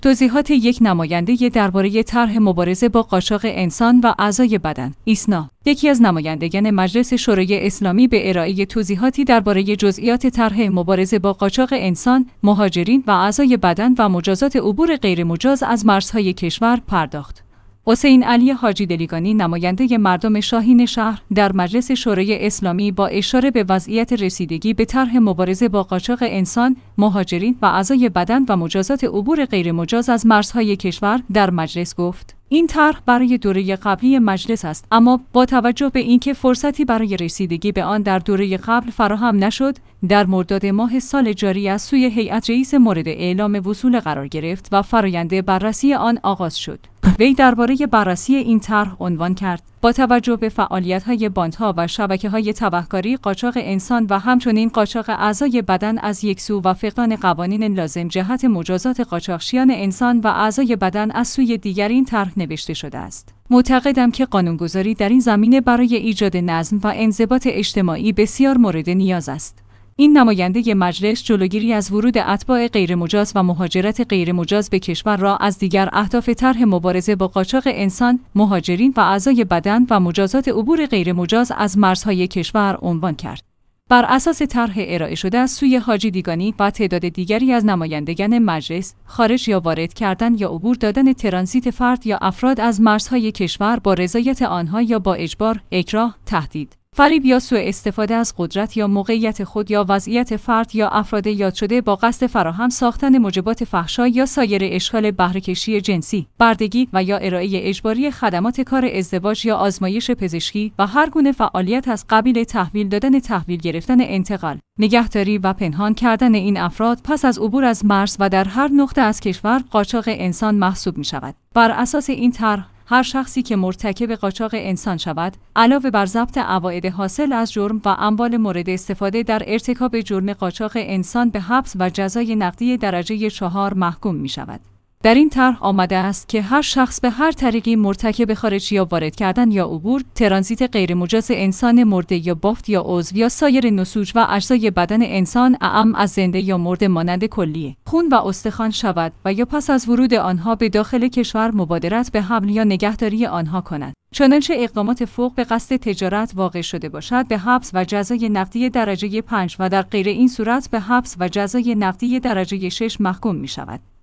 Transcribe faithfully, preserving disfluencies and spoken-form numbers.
توضیحات یک نماینده درباره طرح مبارزه با قاچاق انسان و اعضای بدن. ایسنا، یکی از نمایندگان مجلس شورای اسلامی به ارائه توضیحاتی درباره جزئیات طرح مبارزه با قاچاق انسان، مهاجرین و اعضای بدن و مجازات عبور غیرمجاز از مرزهای کشور پرداخت. حسین علی حاجی دلیگانی، نماینده مردم شاهین شهر، در مجلس شورای اسلامی با اشاره به وضعیت رسیدگی به طرح مبارزه با قاچاق انسان، مهاجرین و اعضای بدن و مجازات عبور غیرمجاز از مرزهای کشور در مجلس گفت: این طرح برای دوره قبلی مجلس است، اما با توجه به اینکه فرصتی برای رسیدگی به آن در دوره قبل فراهم نشد، در مرداد ماه سال جاری از سوی هیئت رئیس مورد اعلام وصول قرار گرفت و فرآیند بررسی آن آغاز شد. وی درباره بررسی این طرح عنوان کرد: با توجه به فعالیت‌های باندها و شبکه‌های تبهکاری، قاچاق انسان و همچنین قاچاق اعضای بدن از یک سو و فقدان قوانین لازم جهت مجازات قاچاقچیان انسان و اعضای بدن از سوی دیگر، این طرح نوشته شده است. معتقدم که قانونگذاری در این زمینه برای ایجاد نظم و انضباط اجتماعی بسیار مورد نیاز است. این نماینده مجلس جلوگیری از ورود اتباع غیرمجاز و مهاجرت غیرمجاز به کشور را از دیگر اهداف طرح مبارزه با قاچاق انسان، مهاجرین و اعضای بدن و مجازات عبور غیرمجاز از مرزهای کشور عنوان کرد. بر اساس طرح ارائه شده از سوی حاجی دیگانی و تعداد دیگری از نمایندگان مجلس، خارج یا وارد کردن یا عبور دادن ترانزیت فرد یا افراد از مرزهای کشور با رضایت آنها یا با اجبار، اکراه، تهدید، فریب یا سوء استفاده از قدرت یا موقعیت خود یا وضعیت فرد یا افراد یاد شده با قصد فراهم ساختن موجبات فحشا یا سایر اشکال بهره‌کشی جنسی، بردگی و یا ارائه اجباری خدمات کار ازدواج یا آزمایش پزشکی و هر گونه فعالیت از قبیل تحویل دادن، تحویل گرفتن، انتقال، نگهداری و پنهان کردن این افراد پس از عبور از مرز و در هر نقطه از کشور قاچاق انسان محسوب می شود. بر اساس این طرح، هر شخصی که مرتکب قاچاق انسان شود، علاوه بر ضبط عواید حاصل از جرم و اموال مورد استفاده در ارتکاب جرم قاچاق انسان، به حبس و جزای نقدی درجه چهار محکوم می شود. در این طرح آمده است که هر شخص به هر طریقی مرتکب خارج یا وارد کردن یا عبور، ترانزیت غیرمجاز انسان مرده یا بافت یا عضو یا سایر نسوج و اجزای بدن انسان اعم از زنده یا مرده مانند کلیه، خون و استخوان شود و یا پس از ورود آنها به داخل کشور مبادرت به حمل یا نگهداری آنها کند. چنانچه اقدامات فوق به قصد تجارت واقع شده باشد، به حبس و جزای نقدی درجه پنج و در غیر این صورت به حبس و جزای نقدی درجه شش محکوم می شود.